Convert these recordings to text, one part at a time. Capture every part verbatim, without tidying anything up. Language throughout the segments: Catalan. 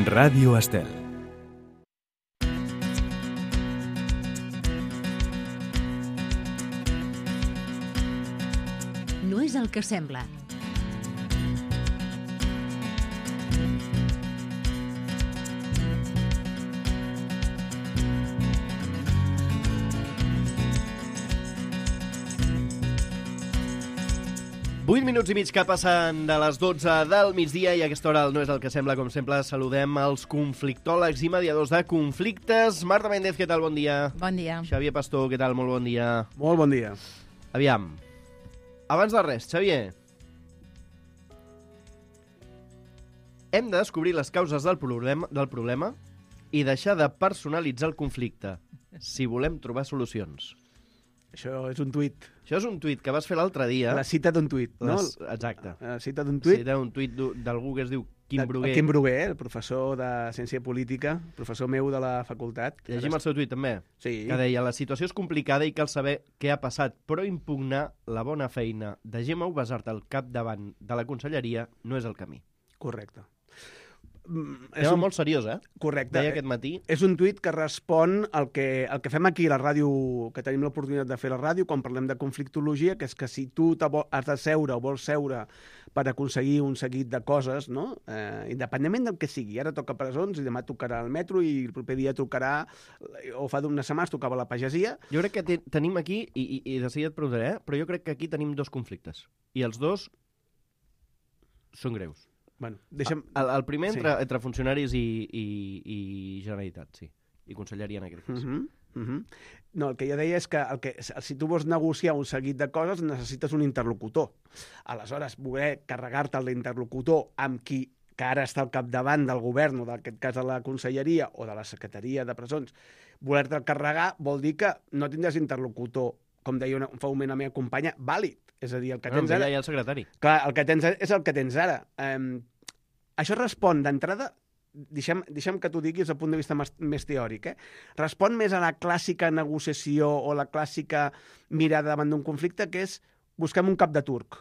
Ràdio Estel. No és el que sembla. vuit minuts i mig que passen de les dotze del migdia i a aquesta hora no és el que sembla, com sempre, saludem els conflictòlegs i mediadors de conflictes. Marta Méndez, què tal? Bon dia. Bon dia. Xavier Pastor, què tal? Molt bon dia. Molt bon dia. Aviam, abans de res, Xavier, hem de descobrir les causes del problema, del problema i deixar de personalitzar el conflicte, si volem trobar solucions. Això és un tuit. Això és un tuit que vas fer l'altre dia. La cita d'un tuit, no? Les... Exacte. La cita d'un tuit. Cita d'un tuit d'algú que es diu Quim Bruguer. Quim Bruguer, el professor de Ciència Política, professor meu de la facultat. Llegim el seu tuit, també. Sí. Que deia, la situació és complicada i cal saber què ha passat, però impugnar la bona feina de Gemma Ubasart al capdavant de la conselleria no és el camí. Correcte. És un... molt seriós, eh? Correcte. Deia aquest matí. És un tuit que respon al que, al que fem aquí a la ràdio, que tenim l'oportunitat de fer a la ràdio, quan parlem de conflictologia, que és que si tu has de seure o vols seure per aconseguir un seguit de coses, no? Eh, independentment del que sigui. Ara toca presons i demà tocarà el metro i el proper dia tocarà, o fa d'unes setmanes tocava la pagesia. Jo crec que te, tenim aquí, i, i, i de seguida et preguntaré, eh? Però jo crec que aquí tenim dos conflictes. I els dos són greus. Bueno, deixa'm... El, el primer entre, sí. entre funcionaris i, i, i Generalitat, sí. I Conselleria en aquest cas. Uh -huh, uh -huh. No, el que jo deia és que, el que si tu vols negociar un seguit de coses necessites un interlocutor. Aleshores, voler carregar-te l'interlocutor amb qui que ara està al capdavant del govern, o d'aquest cas de la Conselleria o de la Secretaria de Presons, voler-te carregar vol dir que no tindràs interlocutor, com deia una, fa un moment la meva companya, vàlid. És a dir, el que no, tens ara... Ja hi ha el secretari. Clar, el que tens és el que tens ara. Um, això respon d'entrada, deixem, deixem que t'ho digui des del punt de vista més, més teòric, eh? Respon més a la clàssica negociació o la clàssica mirada davant d'un conflicte, que és busquem un cap de turc.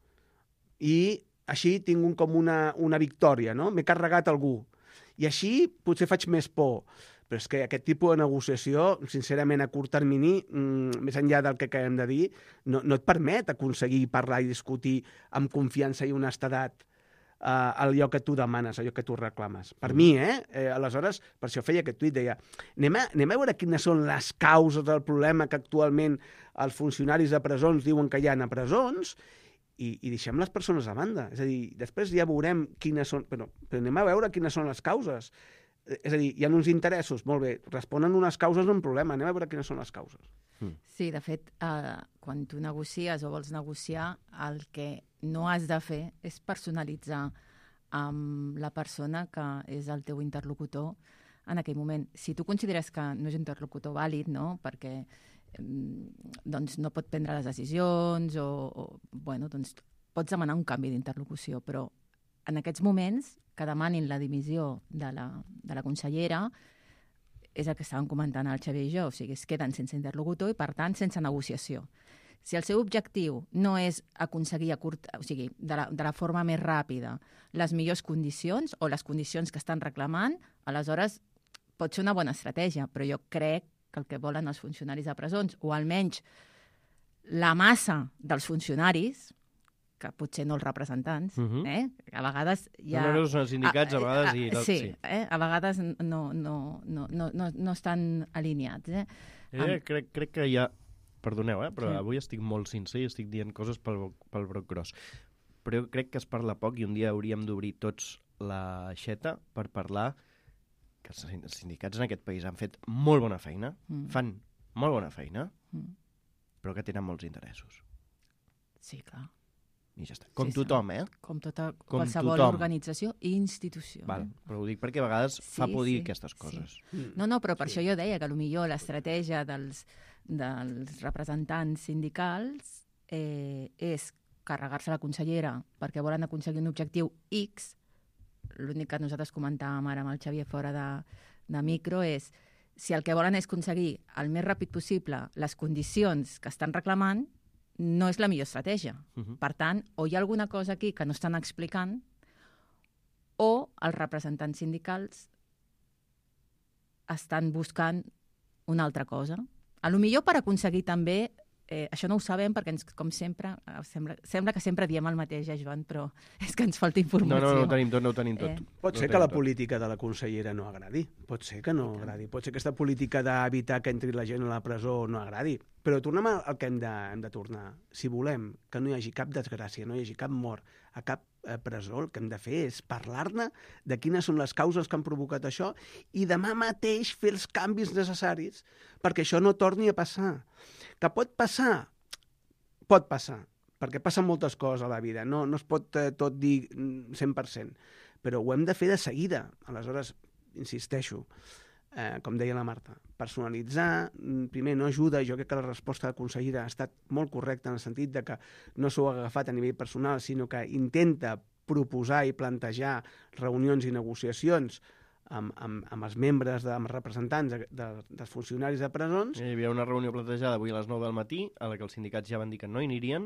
I així tinc un, com una, una victòria, no? M'he carregat algú. I així potser faig més por. Però és que aquest tipus de negociació, sincerament, a curt termini, mmm, més enllà del que acabem de dir, no, no et permet aconseguir parlar i discutir amb confiança i honestedat uh, allò que tu demanes, allò que tu reclames. Per mm. mi, eh? eh? Aleshores, per això feia aquest tuit, deia, anem a, anem a veure quines són les causes del problema que actualment els funcionaris de presons diuen que hi ha a presons i, i deixem les persones a banda. És a dir, després ja veurem quines són... Però, però anem a veure quines són les causes. És a dir, hi ha uns interessos, molt bé, responen unes causes d'un problema, anem a veure quines són les causes. Sí, de fet, eh, quan tu negocies o vols negociar, el que no has de fer és personalitzar amb la persona que és el teu interlocutor en aquell moment. Si tu consideres que no és interlocutor vàlid, no?, perquè eh, doncs no pot prendre les decisions o, o bueno, doncs pots demanar un canvi d'interlocució, però en aquests moments que demanin la dimissió de la, de la consellera és el que estàvem comentant el Xavier i jo, o sigui, es queden sense interlocutor i, per tant, sense negociació. Si el seu objectiu no és aconseguir, a curt, o sigui, de la, de la forma més ràpida, les millors condicions o les condicions que estan reclamant, aleshores pot ser una bona estratègia, però jo crec que el que volen els funcionaris de presons, o almenys la massa dels funcionaris, que potser no els representants, uh-huh. eh? A vegades hi ha... No, no són sindicats, a, a vegades... I... A, sí, sí. Eh? A vegades no, no, no, no, no, no estan alineats. Eh? Eh, Am... crec, crec que hi ha... Perdoneu, eh? però sí. avui estic molt sincer i estic dient coses pel, pel broc gros. Però jo crec que es parla poc i un dia hauríem d'obrir tots la xeta per parlar que els sindicats en aquest país han fet molt bona feina, mm. fan molt bona feina, mm. però que tenen molts interessos. Sí, clar. I ja està. Com sí, tothom, eh? Com tota Com qualsevol tothom. organització i institució. Val, eh? però ho dic perquè a vegades sí, fa por dir sí, aquestes coses. Sí. No, no, però per sí. això jo deia que potser l'estratègia dels, dels representants sindicals eh, és carregar-se la consellera perquè volen aconseguir un objectiu X. L'únic que nosaltres comentàvem ara amb el Xavier fora de, de micro és si el que volen és aconseguir el més ràpid possible les condicions que estan reclamant, no és la millor estratègia. Uh-huh. Per tant, o hi ha alguna cosa aquí que no estan explicant, o els representants sindicals estan buscant una altra cosa. A lo millor per aconseguir també, eh, això no ho sabem perquè, ens, com sempre, eh, sembla, sembla que sempre diem el mateix, eh, Joan, però és que ens falta informació. No, no, no ho tenim tot, no ho tenim tot. Eh. Pot no ser ho que la tot. política de la consellera no agradi, pot ser que no agradi, pot ser que aquesta política d'evitar que entri la gent a la presó no agradi, però tornem al que hem de, hem de tornar. Si volem que no hi hagi cap desgràcia, no hi hagi cap mort a cap eh, presó, el que hem de fer és parlar-ne de quines són les causes que han provocat això i demà mateix fer els canvis necessaris perquè això no torni a passar. Que pot passar? Pot passar, perquè passen moltes coses a la vida, no, no es pot eh, tot dir cent per cent, però ho hem de fer de seguida. Aleshores, insisteixo, eh, com deia la Marta, personalitzar, primer no ajuda, jo crec que la resposta de la consellera ha estat molt correcta en el sentit de que no s'ho ha agafat a nivell personal, sinó que intenta proposar i plantejar reunions i negociacions amb, amb, amb els membres, de, amb els representants de, de, dels funcionaris de presons. Hi havia una reunió plantejada avui a les nou del matí, a la que els sindicats ja van dir que no hi anirien,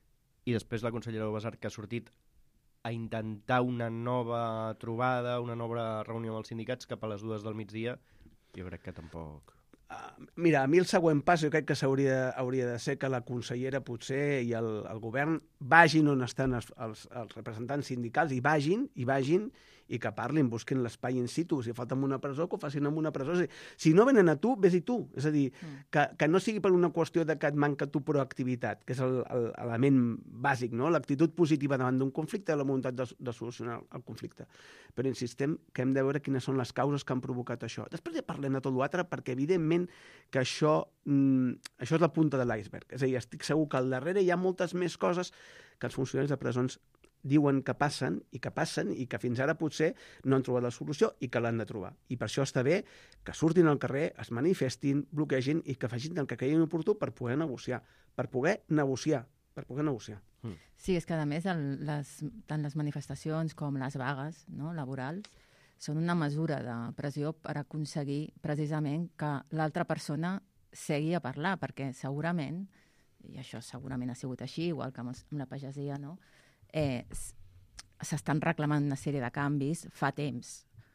i després la consellera Ubasart, que ha sortit a intentar una nova trobada, una nova reunió amb els sindicats cap a les dues del migdia, jo crec que tampoc... Uh, mira, a mi el següent pas jo crec que s'hauria hauria de ser que la consellera potser i el, el govern vagin on estan els, els, els representants sindicals i vagin, i vagin i que parlin, busquin l'espai in situ. Si falta en una presó, que ho facin en una presó. És a dir, si no venen a tu, vés-hi tu. És a dir, mm. que, que no sigui per una qüestió de que et manca tu proactivitat, que és l'element bàsic, no? L'actitud positiva davant d'un conflicte, la voluntat de, de solucionar el conflicte. Però insistem que hem de veure quines són les causes que han provocat això. Després ja parlem de tot l'altre, perquè evidentment que això, mm, això és la punta de l'iceberg. És a dir, estic segur que al darrere hi ha moltes més coses que els funcionaris de presons diuen que passen i que passen i que fins ara potser no han trobat la solució i que l'han de trobar. I per això està bé que surtin al carrer, es manifestin, bloquegin i que facin el que creguin oportú per poder negociar. Per poder negociar. Per poder negociar. Mm. Sí, és que a més el, les, tant les manifestacions com les vagues, no, laborals són una mesura de pressió per aconseguir precisament que l'altra persona segui a parlar, perquè segurament, i això segurament ha sigut així, igual que amb, els, amb la pagesia, no? Eh, s'estan reclamant una sèrie de canvis fa temps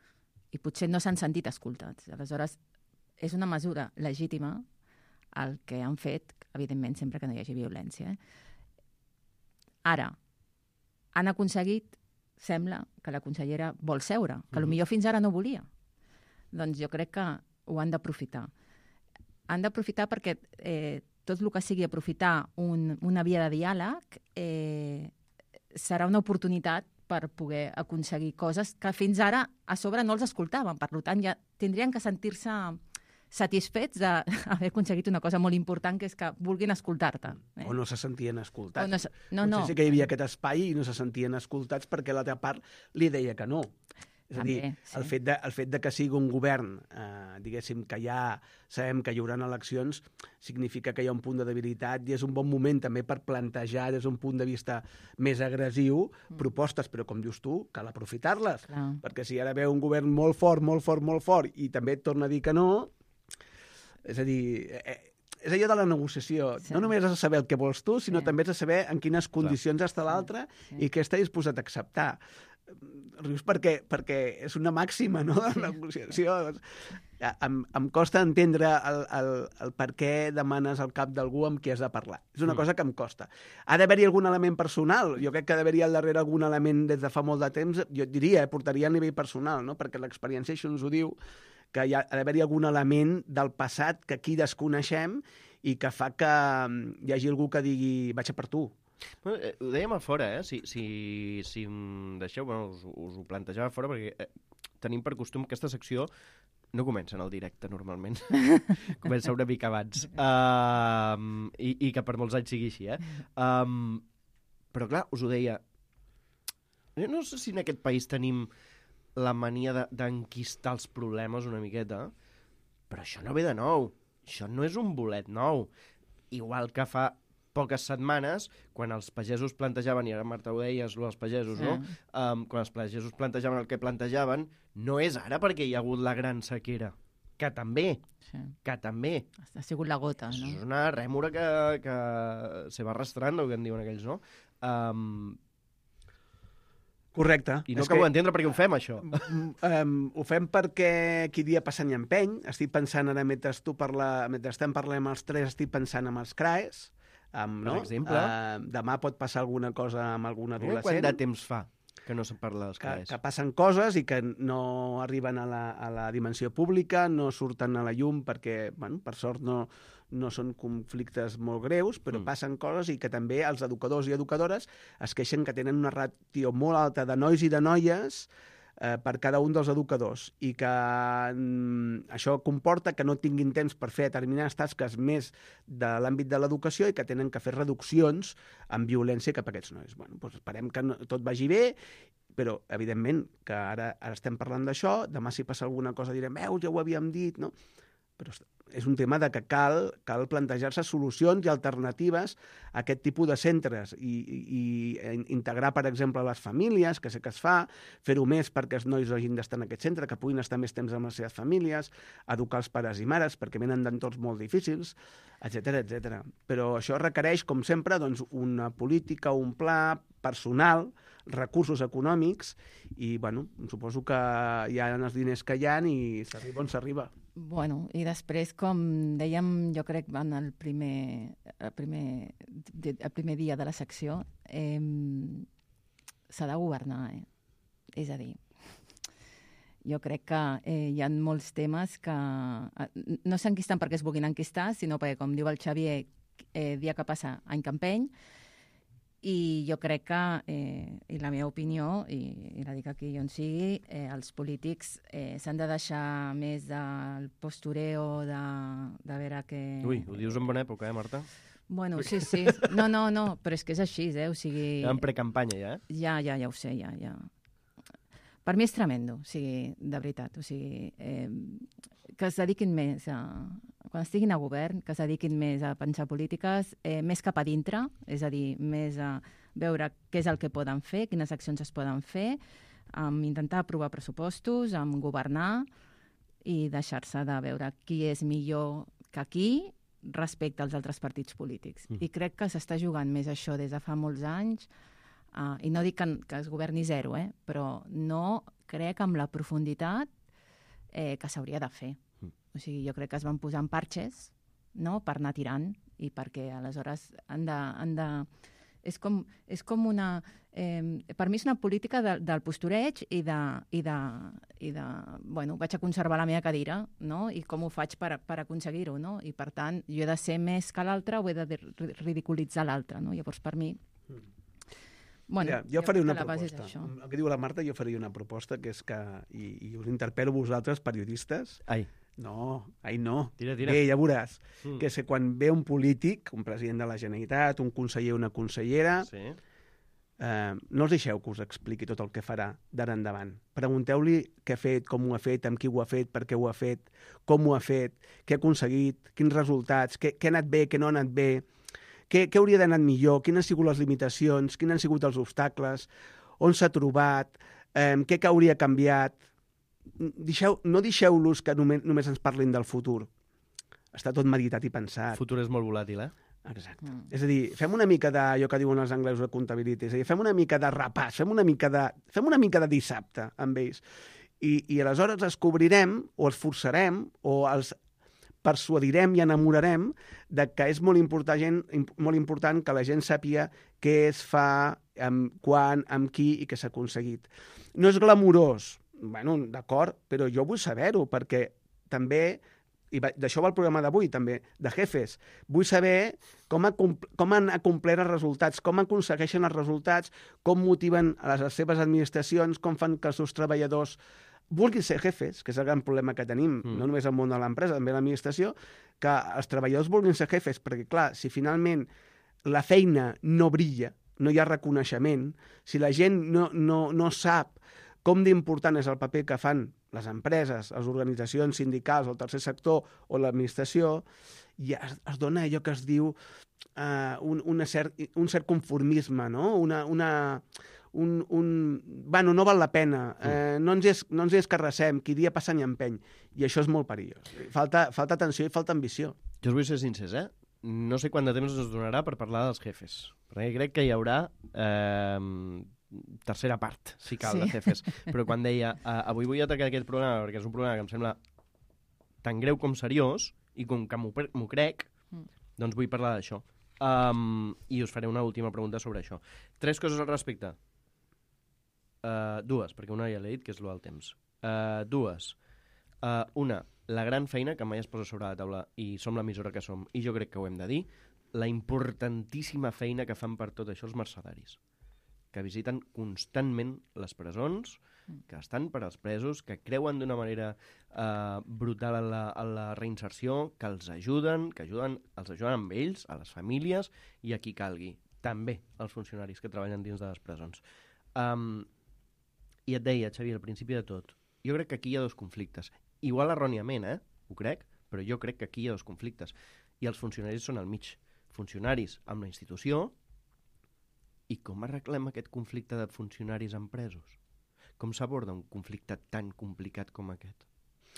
i potser no s'han sentit escoltats. Aleshores, és una mesura legítima el que han fet, evidentment, sempre que no hi hagi violència. Eh? Ara, han aconseguit, sembla, que la consellera vol seure, que mm-hmm. potser fins ara no volia. Doncs jo crec que ho han d'aprofitar. Han d'aprofitar perquè eh, tot el que sigui aprofitar un, una via de diàleg eh, serà una oportunitat per poder aconseguir coses que fins ara a sobre no els escoltaven. Per tant, ja tindrien que sentir-se satisfets d'haver aconseguit una cosa molt important, que és que vulguin escoltar-te. Eh? O no se sentien escoltats. No, se... no, no. Potser sí que hi havia aquest espai i no se sentien escoltats perquè l'altra part li deia que no. És a dir, També, sí. el, fet de, el fet de que sigui un govern, eh, diguéssim, que ja sabem que hi haurà eleccions, significa que hi ha un punt de debilitat i és un bon moment també per plantejar des d'un punt de vista més agressiu mm. propostes, però com dius tu, cal aprofitar-les. Clar. Perquè si ara veu un govern molt fort, molt fort, molt fort i també et torna a dir que no, és a dir... Eh, és allò de la negociació. Sí. No només has de saber el que vols tu, sinó sí. també has de saber en quines condicions Clar. està l'altre sí. i què està disposat a acceptar. Rius perquè, perquè és una màxima, no?, de la negociació. Em, em costa entendre el, el, el per què demanes el cap d'algú amb qui has de parlar. És una mm. cosa que em costa. Ha d'haver-hi algun element personal. Jo crec que ha d'haver-hi al darrere algun element des de fa molt de temps, jo diria, eh, portaria a nivell personal, no?, perquè l'experiència això ens ho diu, que hi ha, ha d'haver-hi algun element del passat que aquí desconeixem i que fa que hi hagi algú que digui vaig a per tu. Ho dèiem a fora, eh? Si, si, si em deixeu, bueno, us, us ho plantejava a fora, perquè eh, tenim per costum que aquesta secció no comença en el directe, normalment. Comença una mica abans. Uh, i, I que per molts anys sigui així, eh? Um, però clar, us ho deia, jo no sé si en aquest país tenim la mania d'enquistar els problemes una miqueta, però això no ve de nou. Això no és un bolet nou. Igual que fa poques setmanes, quan els pagesos plantejaven, i ara Marta ho deies, els pagesos, sí. no? Um, quan els pagesos plantejaven el que plantejaven, no és ara perquè hi ha hagut la gran sequera, que també, sí. que també. Ha sigut la gota, no? És una rèmora que, que se va arrastrando, que en diuen aquells, no? Um, Correcte. I no És acabo que- d'entendre per què ho fem, això. Um, ho fem perquè qui dia passa ni empeny. Estic pensant ara, mentre tu parla, mentre estem parlant els tres, estic pensant amb els C R A E S. Amb, Per no? exemple. Uh, demà pot passar alguna cosa amb algun Mira adolescent. quant de temps fa que no se'n parla dels que, C R A E S. que passen coses i que no arriben a la, a la dimensió pública, no surten a la llum perquè, bueno, per sort no, no són conflictes molt greus, però Mm. mm. passen coses i que també els educadors i educadores es queixen que tenen una ràtio molt alta de nois i de noies eh, per cada un dels educadors i que mm, això comporta que no tinguin temps per fer determinades tasques més de l'àmbit de l'educació i que tenen que fer reduccions en violència cap a aquests nois. Bueno, doncs esperem que no, tot vagi bé, però, evidentment, que ara, ara estem parlant d'això, demà si passa alguna cosa direm, veus, ja ho havíem dit, no? Però és un tema de que cal, cal plantejar-se solucions i alternatives a aquest tipus de centres i, i, i integrar, per exemple, les famílies, que sé que es fa, fer-ho més perquè els nois hagin d'estar en aquest centre, que puguin estar més temps amb les seves famílies, educar els pares i mares, perquè venen d'entorns molt difícils, etcètera, etcètera. Però això requereix, com sempre, doncs, una política, un pla personal, recursos econòmics i, bueno, suposo que hi ha els diners que hi ha i s'arriba on s'arriba. Bueno, i després, com dèiem, jo crec, en el primer, el primer, el primer dia de la secció, eh, s'ha de governar, eh? És a dir, jo crec que eh, hi ha molts temes que eh, no s'enquisten perquè es vulguin enquistar, sinó perquè, com diu el Xavier, eh, dia que passa, any que empeny, i jo crec que, eh, i la meva opinió, i, i la dic aquí on sigui, eh, els polítics eh, s'han de deixar més del postureo, de, de veure que... Ui, ho dius en bona època, eh, Marta? Bueno, sí, sí. No, no, no, però és que és així, eh? O sigui... Ja en precampanya, ja, eh? Ja, ja, ja ho sé, ja, ja. Per mi és tremendo, o sigui, de veritat. O sigui, eh, que es dediquin més a... Quan estiguin a govern, que es dediquin més a pensar polítiques, eh, més cap a dintre, és a dir, més a veure què és el que poden fer, quines accions es poden fer, amb intentar aprovar pressupostos, amb governar i deixar-se de veure qui és millor que qui respecte als altres partits polítics. Mm. I crec que s'està jugant més això des de fa molts anys, uh, i no dic que, que es governi zero, eh, però no crec amb la profunditat eh, que s'hauria de fer. O sigui, jo crec que es van posar en parxes, no?, per anar tirant i perquè aleshores han de... Han de és, com, és com una... Eh, per mi és una política de, del postureig i de, i, de, i de... Bueno, vaig a conservar la meva cadira, no?, i com ho faig per, per aconseguir-ho, no? I per tant, jo he de ser més que l'altre o he de ridiculitzar l'altre, no? Llavors, per mi... Bueno, ja, jo faré una la base és proposta. això. El que diu la Marta, jo faria una proposta, que és que, i, i us interpel·lo vosaltres, periodistes, Ai, no, ai no, Tira, tira. bé, ja veuràs, Mm. que és que quan ve un polític, un president de la Generalitat, un conseller o una consellera, sí. eh, no els deixeu que us expliqui tot el que farà d'ara endavant. Pregunteu-li què ha fet, com ho ha fet, amb qui ho ha fet, per què ho ha fet, com ho ha fet, què ha aconseguit, quins resultats, què, què ha anat bé, què no ha anat bé, què, què hauria d'anar millor, quines han sigut les limitacions, quins han sigut els obstacles, on s'ha trobat, eh, què que hauria canviat. Deixeu, no deixeu-los que només, només ens parlin del futur. Està tot meditat i pensat. El futur és molt volàtil, eh? Exacte. Mm. És a dir, fem una mica d'allò que diuen els anglesos de comptabilitat, és a dir, fem una mica de repàs, fem una mica de, fem una mica de dissabte amb ells. I, i aleshores els cobrirem, o els forçarem, o els persuadirem i enamorarem de que és molt important, molt important que la gent sàpiga què es fa, amb quan, amb qui i què s'ha aconseguit. No és glamurós, bueno, d'acord, però jo vull saber-ho, perquè també, i d'això va el programa d'avui, també, de jefes, vull saber com, ha, com han acomplert els resultats, com aconsegueixen els resultats, com motiven a les seves administracions, com fan que els seus treballadors vulguin ser jefes, que és el gran problema que tenim, mm. no només al món de l'empresa, també a l'administració, que els treballadors vulguin ser jefes, perquè, clar, si finalment la feina no brilla, no hi ha reconeixement, si la gent no, no, no sap com d'important és el paper que fan les empreses, les organitzacions sindicals, el tercer sector o l'administració, ja es, es dona allò que es diu uh, un, una cert, un cert conformisme, no? Una... una Un, un... Bueno, no val la pena, eh, no, ens és, no ens és carressem, qui dia passa ni empeny, i això és molt perillós. Falta, falta atenció i falta ambició. Jo us vull ser sincers, eh? No sé quant de temps ens donarà per parlar dels jefes, perquè crec que hi haurà eh, tercera part, si cal, Sí. de C F Es. Però quan deia, uh, avui vull atacar aquest problema perquè és un problema que em sembla tan greu com seriós i com que m'ho pre- m'ho crec, Mm. doncs vull parlar d'això. Um, I us faré una última pregunta sobre això. Tres coses al respecte. Uh, dues, perquè una ja l'he dit, que és lo del temps. Uh, dues. Uh, una, la gran feina que mai es posa sobre la taula i som l'emissora que som, i jo crec que ho hem de dir, la importantíssima feina que fan per tot això els mercedaris, que visiten constantment les presons, que estan per als presos, que creuen d'una manera eh, brutal en la, en la reinserció, que els ajuden, que ajuden, els ajuden amb ells, a les famílies i a qui calgui. També els funcionaris que treballen dins de les presons. Um, I et deia, Xavier, al principi de tot, jo crec que aquí hi ha dos conflictes. Igual erròniament, eh? Ho crec, però jo crec que aquí hi ha dos conflictes. I els funcionaris són al mig. Funcionaris amb la institució. I com arreglem aquest conflicte de funcionaris amb presos? Com s'aborda un conflicte tan complicat com aquest?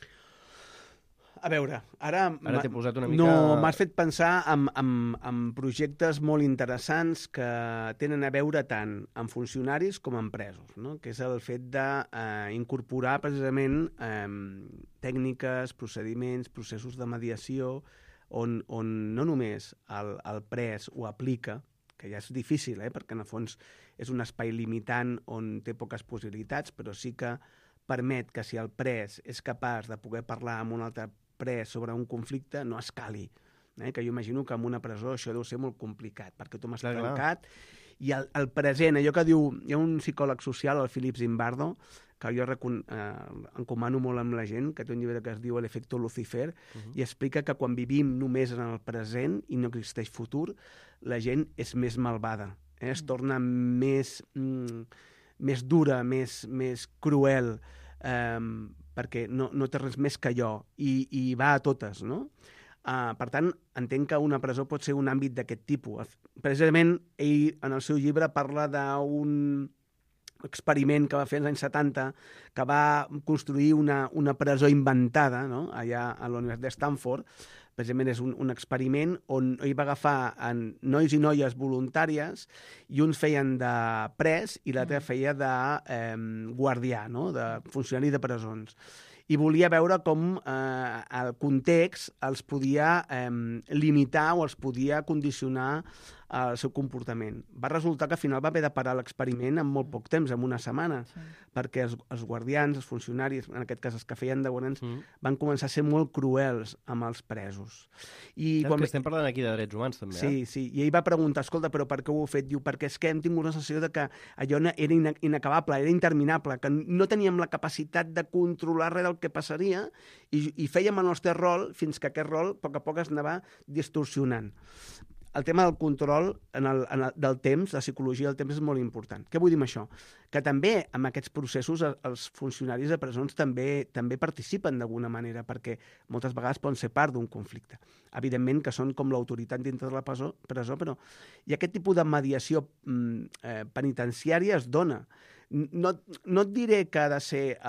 A veure, ara... Ara t'he posat una mica... No, m'has fet pensar en, en, en projectes molt interessants que tenen a veure tant amb funcionaris com amb presos, no? Que és el fet d'incorporar eh, precisament eh, tècniques, procediments, processos de mediació on, on no només el, el pres ho aplica, que ja és difícil, eh? Perquè en el fons és un espai limitant on té poques possibilitats, però sí que permet que si el pres és capaç de poder parlar amb un altre pres sobre un conflicte, no escali. Eh? Que jo imagino que en una presó això deu ser molt complicat, perquè tu m'has Clar, clar. trencat, i el, el present, allò que diu... Hi ha un psicòleg social, el Philip Zimbardo, que jo recon, eh, encomano molt amb la gent, que té un llibre que es diu L'efecte Lucifer, uh -huh. i explica que quan vivim només en el present i no existeix futur, la gent és més malvada, eh? Es torna més, mm, més dura, més, més cruel, eh, perquè no, no té res més que jo, i, i va a totes, no? Uh, per tant, entenc que una presó pot ser un àmbit d'aquest tipus. Precisament, ell, en el seu llibre, parla d'un experiment que va fer als anys setanta, que va construir una, una presó inventada, no? Allà a la Universitat de Stanford. Precisament és un, un experiment on ell va agafar en nois i noies voluntàries i uns feien de pres i l'altre feia de eh, guardià, no? De funcionari de presons. I volia veure com eh, el context els podia eh, limitar o els podia condicionar el seu comportament. Va resultar que al final va haver de parar l'experiment en molt poc temps, en una setmana, sí. perquè els, els guardians, els funcionaris, en aquest cas els que feien de guardians, mm. van començar a ser molt cruels amb els presos. I quan... que estem parlant aquí de drets humans, també, sí, eh? Sí, i ell va preguntar, escolta, però per què ho heu fet? Diu, perquè és que hem tingut la sensació de que allò era inacabable, era interminable, que no teníem la capacitat de controlar res del que passaria i, i fèiem el nostre rol fins que aquest rol a poc a poc es anava distorsionant. El tema del control en el, en el, del temps, la psicologia del temps, és molt important. Què vull dir amb això? Que també en aquests processos els funcionaris de presons també també participen d'alguna manera, perquè moltes vegades poden ser part d'un conflicte. Evidentment que són com l'autoritat dintre de la presó, presó però i aquest tipus de mediació eh, penitenciària es dona. No, no et diré que ha de ser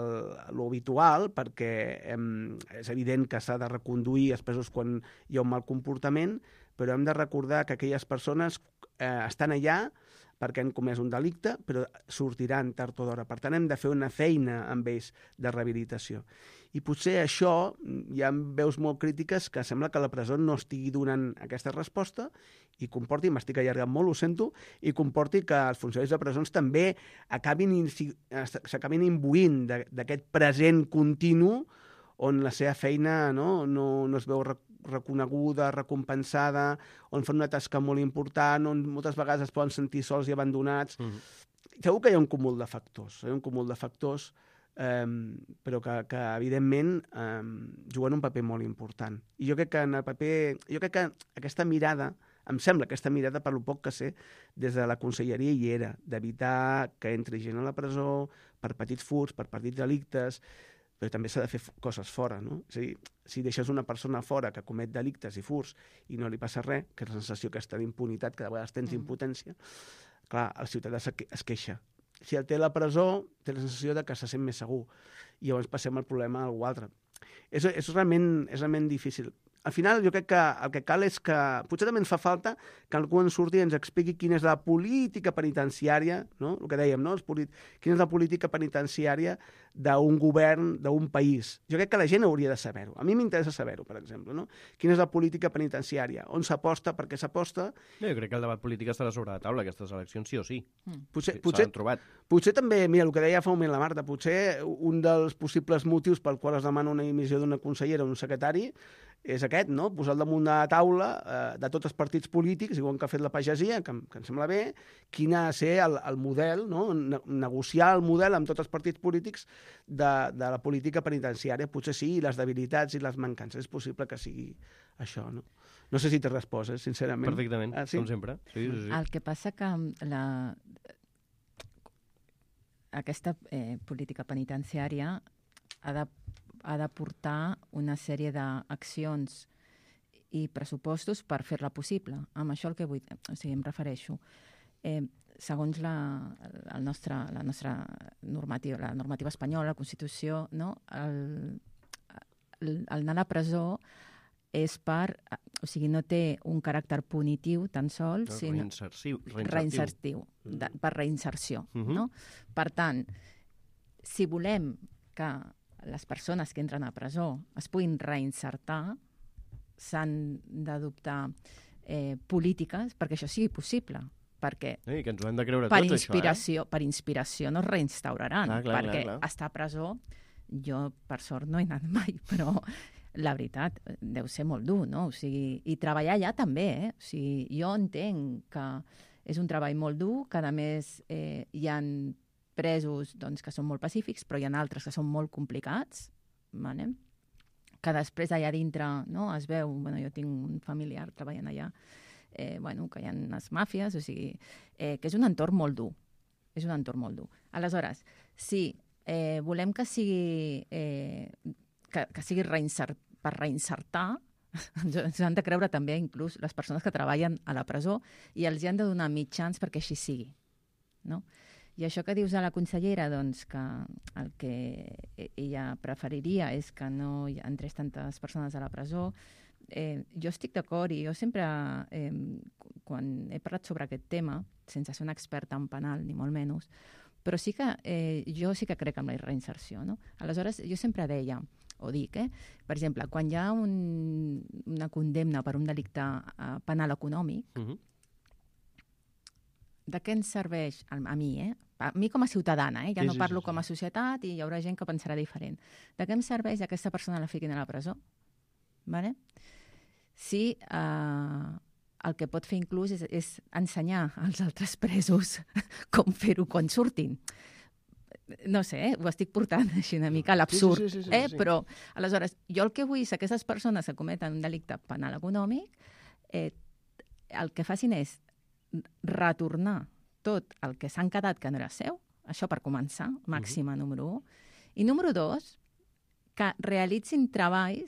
l'habitual, perquè eh, és evident que s'ha de reconduir els presos quan hi ha un mal comportament, però hem de recordar que aquelles persones eh, estan allà perquè han comès un delicte, però sortiran tard o d'hora. Per tant, hem de fer una feina amb ells de rehabilitació. I potser això, hi ha veus molt crítiques que sembla que la presó no estigui donant aquesta resposta i comporti, m'estic allargant molt, ho sento, i comporti que els funcionaris de presons també acabin s'acabin imbuint d'aquest present continu on la seva feina no, no, no es veu reconeguda, recompensada, on fan una tasca molt important, on moltes vegades es poden sentir sols i abandonats. Mm-hmm. Segur que hi ha un cúmul de factors, hi ha un cúmul de factors, eh, però que, que evidentment eh, juguen un paper molt important. I jo crec que en el paper, jo crec que aquesta mirada, em sembla aquesta mirada, per lo poc que sé, des de la conselleria hi era, d'evitar que entri gent a la presó per petits furts, per petits delictes, però també s'ha de fer coses fora, no? És a dir, si deixes una persona fora que comet delictes i furts i no li passa res, que és la sensació aquesta d'impunitat, que de vegades tens mm. impotència, clar, el ciutadà es queixa. Si el té a la presó, té la sensació de que se sent més segur. I llavors passem el problema a algú altre. És, és, realment, és realment difícil. al final jo crec que el que cal és que potser també ens fa falta que algú en surti i ens expliqui quina és la política penitenciària, no? El que dèiem, no? Els polit... quina és la política penitenciària d'un govern, d'un país. Jo crec que la gent hauria de saber-ho. A mi m'interessa saber-ho, per exemple, no? Quina és la política penitenciària, on s'aposta, per què s'aposta. Jo crec que el debat polític estarà sobre la taula, aquestes eleccions sí o sí. Mm. Potser, Sí, potser, s'han trobat. potser també, mira, el que deia fa un moment la Marta, potser un dels possibles motius pel qual es demana una emissió d'una consellera o un secretari és aquest, no? Posar al damunt de la taula eh, de tots els partits polítics, igual que ha fet la pagesia, que, em- que em sembla bé, quin ha de ser el, el model, no? Ne negociar el model amb tots els partits polítics de, de la política penitenciària. Potser sí, i les debilitats i les mancances. És possible que sigui això, no? No sé si te resposes, sincerament. Perfectament, Ah, sí? com sempre. Sí, sí, sí. El que passa que la... aquesta eh, política penitenciària ha de, ha de portar una sèrie d'accions i pressupostos per fer-la possible. Amb això el que vull, o sigui, em refereixo. Eh, segons la, el nostre, la nostra normativa, la normativa espanyola, la Constitució, no? el, el, el anar a la presó és per... O sigui, no té un caràcter punitiu tan sols, No, sinó reinsertiu. reinsertiu. reinsertiu, de, per reinserció. Mhm. No? Per tant, si volem que les persones que entren a presó es puguin reinsertar, s'han d'adoptar eh, polítiques perquè això sigui possible. Perquè Sí, que ens ho hem de creure per tots, inspiració, per inspiració no es reinstauraran. Clar, clar, perquè clar, clar. estar a presó, jo per sort no he anat mai, però la veritat, deu ser molt dur, no? O sigui, i treballar allà també, eh? O sigui, jo entenc que és un treball molt dur, que a més eh, hi ha presos doncs, que són molt pacífics, però hi ha altres que són molt complicats, vale? Que després allà dintre no, es veu, bueno, jo tinc un familiar treballant allà, eh, bueno, que hi ha les màfies, o sigui, eh, que és un entorn molt dur. És un entorn molt dur. Aleshores, si eh, volem que sigui, eh, que, que sigui reinsert, per reinsertar, ens han de creure també inclús les persones que treballen a la presó i els hi han de donar mitjans perquè així sigui. No? I això que dius a la consellera, doncs que el que ella preferiria és que no hi entrés tantes persones a la presó, eh, jo estic d'acord i jo sempre, eh, quan he parlat sobre aquest tema, sense ser una experta en penal, ni molt menys, però sí que eh, jo sí que crec en la reinserció. No? Aleshores, jo sempre deia, o dic, eh? per exemple, quan hi ha un, una condemna per un delicte eh, penal econòmic, Uh -huh. de què ens serveix, a, a mi, eh? a mi com a ciutadana, eh? ja Sí, no sí, parlo sí, sí. com a societat i hi haurà gent que pensarà diferent. De què em serveix que aquesta persona la fiquin a la presó? Vale? Si eh, el que pot fer inclús és, és ensenyar als altres presos com fer-ho quan surtin. No sé, eh? ho estic portant així una mica a l'absurd, Sí, sí, sí, sí, sí, eh? sí. però aleshores jo el que vull és que aquestes persones que cometen un delicte penal econòmic eh, el que facin és retornar tot el que s'han quedat que no era seu, això per començar, màxima uh -huh. número un, i número dos, que realitzin treballs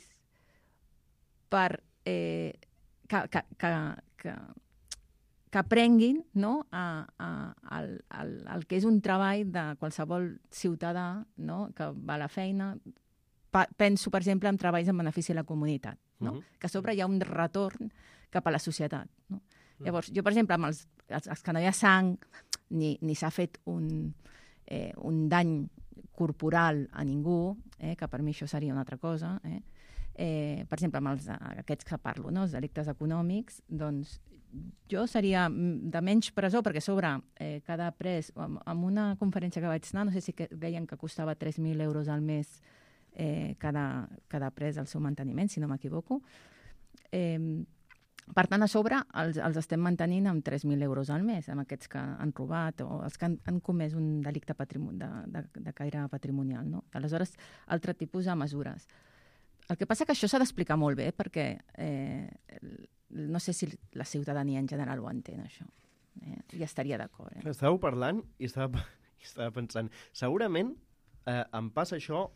per eh, que, que, que, que, que aprenguin no, a, a, al, al, al que és un treball de qualsevol ciutadà no, que va a la feina. Pa, penso, per exemple, en treballs en benefici de la comunitat, no? Uh -huh. que a sobre hi ha un retorn cap a la societat. No? Llavors, jo, per exemple, amb els, els, els que no hi ha sang, ni, ni s'ha fet un, eh, un dany corporal a ningú, eh, que per mi això seria una altra cosa, eh? Eh, per exemple, amb els, aquests que parlo, no? els delictes econòmics, doncs jo seria de menys presó, perquè a sobre eh, cada pres, en una conferència que vaig anar, no sé si que deien que costava tres mil euros al mes eh, cada, cada pres el seu manteniment, si no m'equivoco. Eh, Per tant, a sobre els, els estem mantenint amb tres mil euros al mes, amb aquests que han robat o els que han, han comès un delicte de, de, de caire patrimonial. No? Aleshores, altre tipus de mesures. El que passa que això s'ha d'explicar molt bé, perquè eh, no sé si la ciutadania en general ho entén, això. Eh? I estaria d'acord. Eh? Estàveu parlant i estava, i estava pensant, segurament eh, em passa això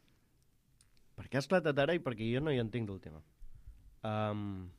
perquè ha esclatat ara i perquè jo no hi entenc del tema. Um,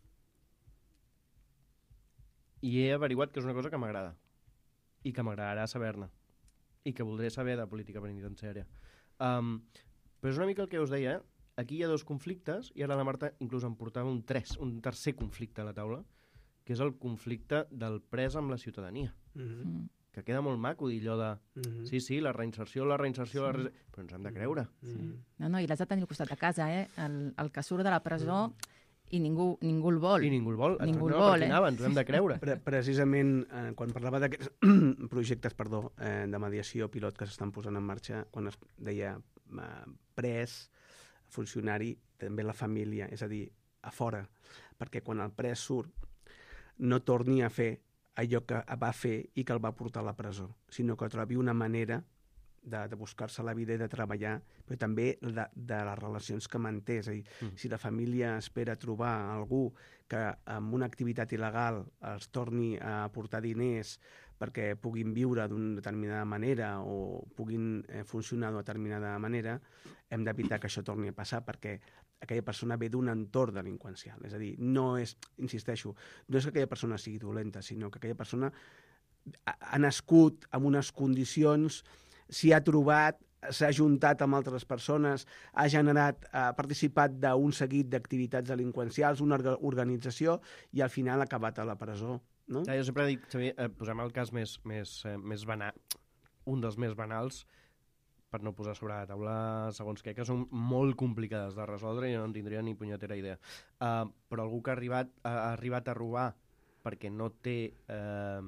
I he averiguat que és una cosa que m'agrada i que m'agradarà saber-ne i que voldré saber de política penitenciària. Um, però és una mica el que us deia, aquí hi ha dos conflictes i ara la Marta inclús em portava un, tres, un tercer conflicte a la taula, que és el conflicte del pres amb la ciutadania. Mm-hmm. Mm. Que queda molt maco dir allò de Mm-hmm. sí, sí, la reinserció, la reinserció, Sí. la reinserció... però ens hem de creure. Mm-hmm. No, no, i l'has de tenir al costat de casa, eh? El, el que surt de la presó i ningú, ningú el vol. I ningú el vol. Ningú el no, vol, per aquí eh? anava, ens ho hem de creure. Pre precisament, eh, quan parlava d'aquests projectes perdó, eh, de mediació pilot que s'estan posant en marxa, quan es deia eh, pres, funcionari, també la família, és a dir, a fora, perquè quan el pres surt no torni a fer allò que va fer i que el va portar a la presó, sinó que trobi una manera de, de buscar-se la vida i de treballar, però també de, de les relacions que manté. És a dir, mm. si la família espera trobar algú que amb una activitat il·legal els torni a portar diners perquè puguin viure d'una determinada manera o puguin eh, funcionar d'una determinada manera, hem d'evitar que això torni a passar perquè aquella persona ve d'un entorn delinqüencial. És a dir, no és, insisteixo, no és que aquella persona sigui dolenta, sinó que aquella persona ha, ha nascut amb unes condicions, s'hi ha trobat, s'ha ajuntat amb altres persones, ha generat, ha participat d'un seguit d'activitats delinqüencials, una organització, i al final ha acabat a la presó. No? Ja, jo sempre dic, Xavier, eh, posem el cas més, més, eh, més banal, un dels més banals, per no posar sobre la taula segons què, que són molt complicades de resoldre i no en tindria ni punyetera idea. Uh, però algú que ha arribat, ha, ha arribat a robar perquè no té uh,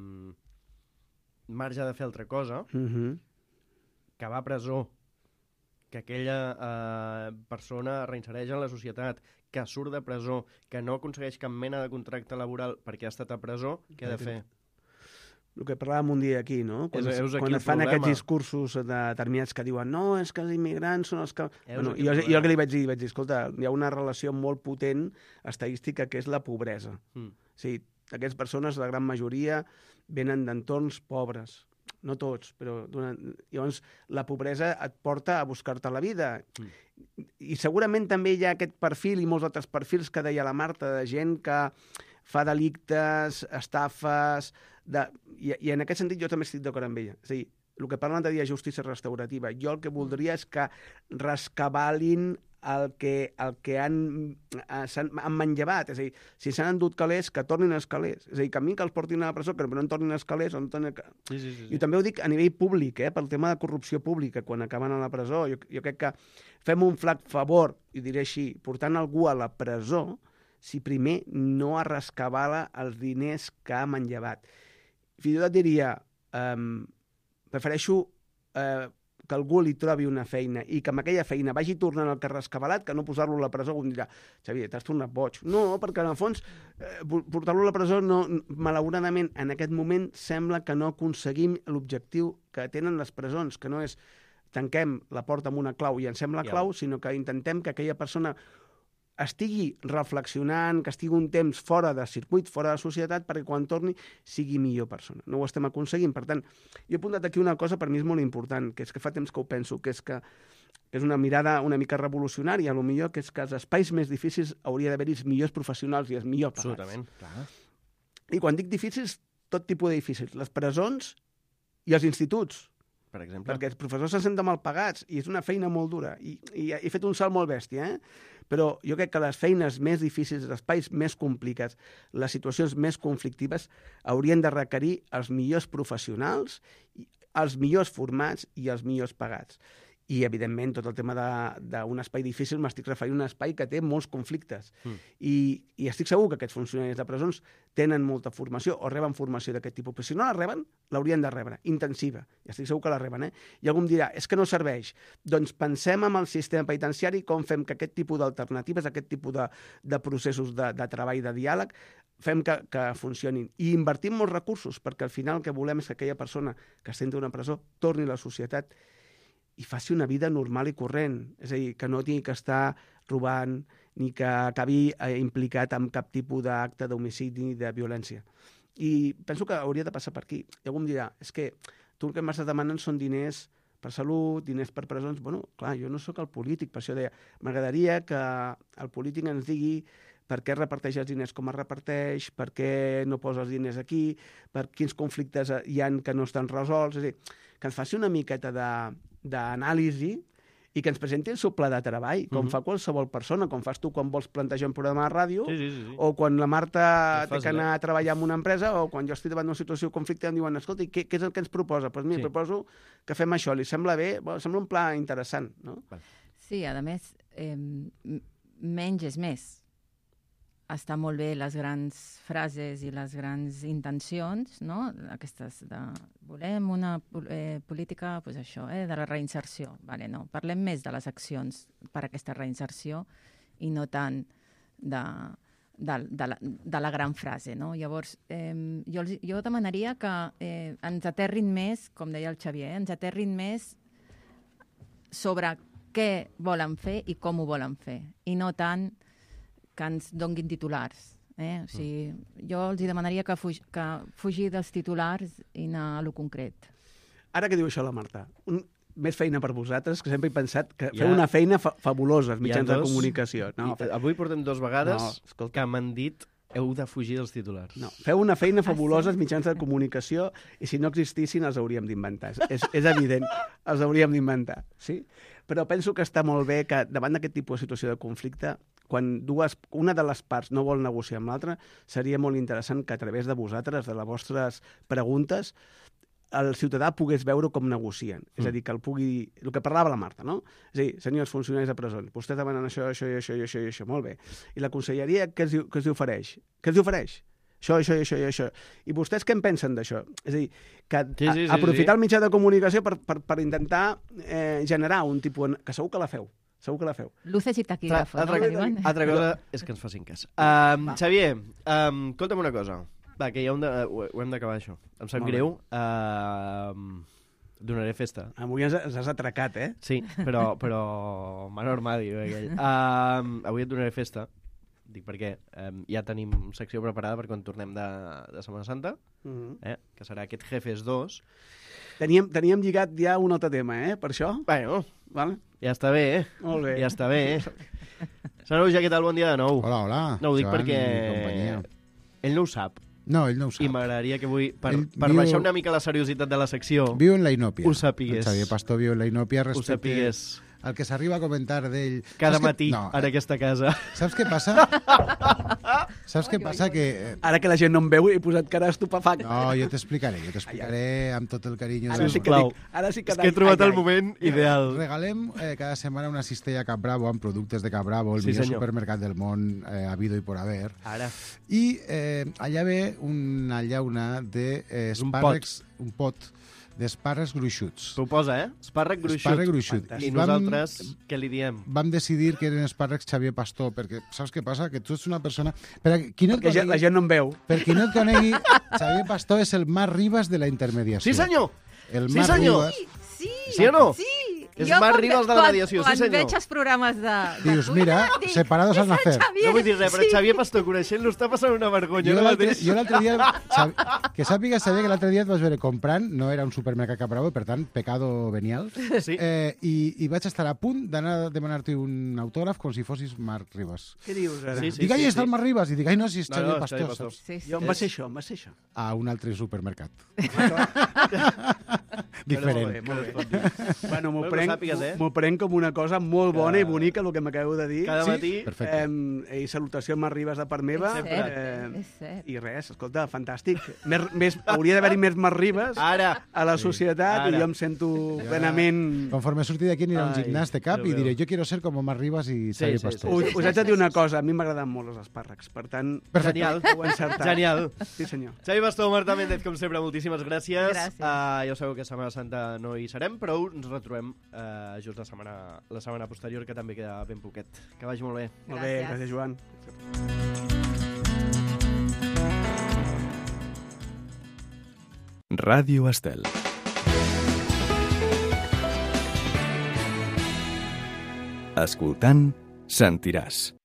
marge de fer altra cosa, Mm-hmm. que va a presó, que aquella eh, persona reinsereix en la societat, que surt de presó, que no aconsegueix cap mena de contracte laboral perquè ha estat a presó, què ha de fer? El que parlàvem un dia aquí, no? Quan, És- heus aquí quan el es fan problema. aquests discursos determinats que diuen no, és que els immigrants són els que... Heus Bueno, aquí jo, el jo el problema. que li vaig dir, vaig dir, escolta, hi ha una relació molt potent estadística que és la pobresa. Mm. O sigui, aquestes persones, la gran majoria, venen d'entorns pobres. No tots, però... D'una... Llavors, la pobresa et porta a buscar-te la vida. Mm. I segurament també hi ha aquest perfil i molts altres perfils que deia la Marta, de gent que fa delictes, estafes... De... I, I en aquest sentit jo també estic d'acord amb ella. És a dir, el que parlen de dir justícia restaurativa, jo el que voldria és que rescabalin el que, el que han, han, han manllevat. És a dir, si s'han endut calés, que tornin els calés. És a dir, que a mi que els portin a la presó, que no en tornin els calés. O no tornin... Sí, sí, sí, I sí. també ho dic a nivell públic, eh, pel tema de corrupció pública, quan acaben a la presó. Jo, jo crec que fem un flac favor, i diré així, portant algú a la presó, si primer no es rescabala els diners que ha manllevat. Fins i tot diria, um, prefereixo uh, que algú li trobi una feina i que amb aquella feina vagi tornant al que ha rescabalat que no posar-lo a la presó. Algú em dirà, Xavier, t'has tornat boig. No, perquè en el fons eh, portar-lo a la presó, no, malauradament, en aquest moment sembla que no aconseguim l'objectiu que tenen les presons, que no és tanquem la porta amb una clau i llancem la Ja. clau, sinó que intentem que aquella persona estigui reflexionant, que estigui un temps fora de circuit, fora de societat, perquè quan torni sigui millor persona. No ho estem aconseguint. Per tant, jo he apuntat aquí una cosa per mi és molt important, que és que fa temps que ho penso, que és que, que és una mirada una mica revolucionària, a lo millor, que és que els espais més difícils hauria d'haver-hi els millors professionals i els millors pagats. Absolutament, clar. I quan dic difícils, tot tipus d'edificis. Les presons i els instituts, Per exemple. perquè els professors se senten mal pagats i és una feina molt dura. I, i he fet un salt molt bèstia, eh? Però jo crec que les feines més difícils, els espais més complicats, les situacions més conflictives haurien de requerir els millors professionals, els millors formats i els millors pagats. I, evidentment, tot el tema d'un espai difícil m'estic referint a un espai que té molts conflictes. Mm. I, I estic segur que aquests funcionaris de presons tenen molta formació o reben formació d'aquest tipus. Però si no la reben, l'haurien de rebre, intensiva. I estic segur que la reben, eh? I algú em dirà, és que no serveix. Doncs pensem en el sistema penitenciari, com fem que aquest tipus d'alternatives, aquest tipus de, de processos de, de treball, de diàleg, fem que, que funcionin. I invertim molts recursos, perquè al final el que volem és que aquella persona que està dintre d'una presó torni a la societat i faci una vida normal i corrent. És a dir, que no tingui que estar robant ni que acabi eh, implicat en cap tipus d'acte d'homicidi ni de violència. I penso que hauria de passar per aquí. I algú em dirà, és que tu el que m'estàs demanant són diners per salut, diners per presons. Bueno, clar, jo no sóc el polític, per això deia, m'agradaria que el polític ens digui per què reparteix els diners com es reparteix, per què no posa els diners aquí, per quins conflictes hi han que no estan resolts. És a dir, que ens faci una miqueta de d'anàlisi i que ens presenti el seu pla de treball, com Mhm. fa qualsevol persona, com fas tu quan vols plantejar un programa de ràdio, Sí, sí, sí, sí. o quan la Marta És té fàcil, que anar eh? a treballar en una empresa, o quan jo estic davant d'una situació de conflicte i em diuen, escolta, què, què és el que ens proposa? Doncs pues mira, Sí. proposo que fem això, li sembla bé? Bueno, sembla un pla interessant, no? Sí, a més, eh, m- menys és més. Està molt bé les grans frases i les grans intencions, no? Aquestes de volem una pol- eh, política, pues això, eh, de la reinserció. Vale, no. Parlem més de les accions per a aquesta reinserció i no tant de, de, de, la, de la gran frase. No? Llavors, eh, jo, els- jo demanaria que eh, ens aterrin més, com deia el Xavier, eh, ens aterrin més sobre què volen fer i com ho volen fer, i no tant que ens donguin titulars. Eh? O sigui, jo els hi demanaria que, fuig, que fugir dels titulars i anar a lo concret. Ara que diu això la Marta, un, més feina per vosaltres, que sempre he pensat que Hi feu ha- una feina fa fabulosa als Hi ha mitjans de dos- comunicació. No, I, avui portem dues vegades No, escolta. que m'han dit heu de fugir dels titulars. No, feu una feina fabulosa sí? als mitjans de comunicació i si no existissin els hauríem d'inventar. És, és evident, els hauríem d'inventar. Sí? Però penso que està molt bé que davant d'aquest tipus de situació de conflicte, quan dues, una de les parts no vol negociar amb l'altra, seria molt interessant que a través de vosaltres, de les vostres preguntes, el ciutadà pogués veure com negocien. Mm. És a dir, que el pugui... El que parlava la Marta, no? És a dir, senyors funcionaris de presó, vostès demanen això, això, i això, i això, i això, molt bé. I la conselleria què els, diu- què els ofereix? Què els ofereix? Això, això, i això, i això. I vostès què en pensen d'això? És a dir, que Sí, sí, sí, a, aprofitar sí. el mitjà de comunicació per, per, per intentar eh, generar un tipus... que segur que la feu. Segur que la feu. Luces i taquígrafos, no? altra, Que diuen. altra cosa és que ens facin cas. Um, Xavier, um, escolta'm una cosa. Va, que ja ho hem de- ho ho hem d'acabar, això. Em sap Molt bé. greu. Uh, donaré festa. Avui ens, ens has atracat, eh? Sí, però, però Manor Madi, aquell. Um, avui et donaré festa. Dic perquè um, ja tenim secció preparada per quan tornem de, de Setmana Santa, Uh -huh. eh? Que serà aquest Jefes dos. teníem, teníem lligat ja un altre tema, eh? Per això. Bueno, Vale? ja està bé, eh? Molt bé. Ja està bé, eh? Saludos, ja què tal? Bon dia de nou. Hola, hola. No ho dic Joan perquè i companyia. ell no ho sap. No, ell no ho sap. I m'agradaria que avui, per, Ell per viu- baixar una mica la seriositat de la secció, Viu en la inòpia. Ho sapigués. El Xavier Pastor viu en la inòpia ho respecte sapigués al que s'arriba a comentar d'ell. cada Saps matí que... no, en aquesta casa. Saps què passa? Saps què passa? Que... Ara que la gent no em veu, he posat cara estupefacta. No, jo t'explicaré, jo t'explicaré amb tot el carinyo Ara del sí que Sisplau. dic, ara sí que És que he trobat ai, el ai. moment ideal. Regalem eh, cada setmana una cistella Cap Bravo amb productes de Cap Bravo, el Sí, millor senyor. supermercat del món, eh, habido y por haver. Ara. I eh, allà ve una llauna d'espàrrecs, un un pot d'espàrrecs gruixuts. T'ho posa, eh? Espàrrec gruixut. Espàrrec gruixut. Fantàstic. I Vam- nosaltres, què li diem? vam decidir que eren espàrrecs Xavier Pastor, perquè saps què passa? Que tu ets una persona... Per a qui no et Perquè ja- la conegui, gent no em veu. per qui no et conegui, Xavier Pastor és el Marc Ribas de la intermediació. Sí, senyor! El Sí, Marc senyor! Ribas... Sí, Sí o no? Sí. És Jo Marc quan Ribas ve- de la quan- mediació, sí, quan senyor. veig els programes de... de Dius, cuina, mira, dic, separados és al el nacer. Xavier, No vull dir res, però sí. Xavier Pastor, coneixent-lo, està passant una vergonya. Jo ara l'altre mateix. jo l'altre dia, Xavi- que sàpigues, Xavier, que l'altre dia et vas veure comprant, no era un supermercat Cap Bravo, per tant, pecado venial, Sí. eh, i, i vaig estar a punt d'anar a demanar-te un autògraf com si fossis Marc Ribas. Què dius ara? Sí, sí. Dic, ai, està el Marc Ribas, i dic, ai, no, si és No, Xavier no, és Pastor, Xavier Pastor. saps? Sí, sí. Jo em va ser això, em va ser això. A un altre supermercat. Molt Diferent. bé, molt bé. Bueno, m'ho Bueno, que prenc, sàpigues, eh? m'ho prenc com una cosa molt bona Que- i bonica, el que m'acabeu de dir. Cada Sí? matí... Perfecte. Eh, I salutació a Marribas de part meva. És cert, és cert. I res, escolta, fantàstic. Més, més, hauria d'haver-hi més Marribas Ara! a la societat Ara. i jo em sento Ja. plenament... Conforme surti d'aquí anirà a un Ai, gimnàs de cap Déu i diré, meu. jo quiero ser como Marc Ribas i Sí, Xavier sí, Pastor. Us, us haig de dir una cosa, a mi m'agraden molt els espàrrecs, per tant, Genial. ho he encertat. Genial. Sí, senyor. Xavi Pastor, Marta Méndez, com sempre, moltíssimes gràcies. Gràcies. Uh, ja ho sabeu que Setmana Santa no hi serem, però ens retrobem uh, just la setmana, la setmana posterior, que també queda ben poquet. Que vagi molt bé. Molt bé, Gràcies. gràcies, Joan. Ràdio Estel. Escoltant, sentiràs.